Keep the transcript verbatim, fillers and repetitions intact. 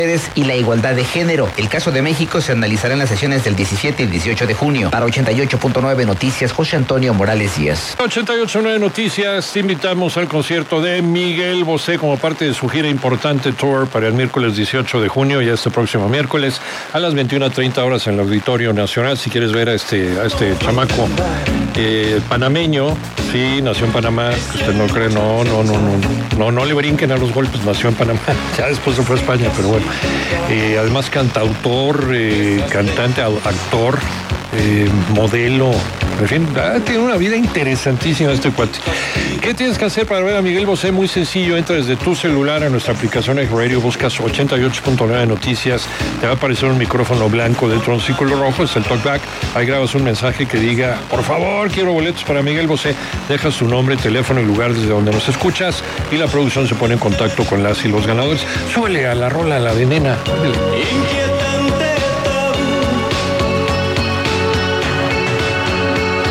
y la igualdad de género. El caso de México se analizará en las sesiones del diecisiete y dieciocho de junio. Para ochenta y ocho punto nueve Noticias, José Antonio Morales Díaz. ochenta y ocho punto nueve Noticias, te invitamos al concierto de Miguel Bosé como parte de su gira importante tour para el miércoles dieciocho de junio, ya este próximo miércoles, a las veintiuna treinta horas en el Auditorio Nacional. Si quieres ver a este, a este chamaco eh, panameño, sí, nació en Panamá, usted no cree, no, no, no, no, no, no le brinquen a los golpes, nació en Panamá, ya después se fue a España, pero bueno. Eh, además cantautor, eh, cantante, actor, eh, modelo, en fin, ah, tiene una vida interesantísima este cuate. ¿Qué tienes que hacer para ver a Miguel Bosé? Muy sencillo, entra desde tu celular a nuestra aplicación de radio, buscas ochenta y ocho punto nueve Noticias, te va a aparecer un micrófono blanco dentro de un círculo rojo, es el talkback, ahí grabas un mensaje que diga, por favor, quiero boletos para Miguel Bosé, dejas tu nombre, teléfono y lugar desde donde nos escuchas y la producción se pone en contacto con las y los ganadores. Súbele a la rola, a la venena.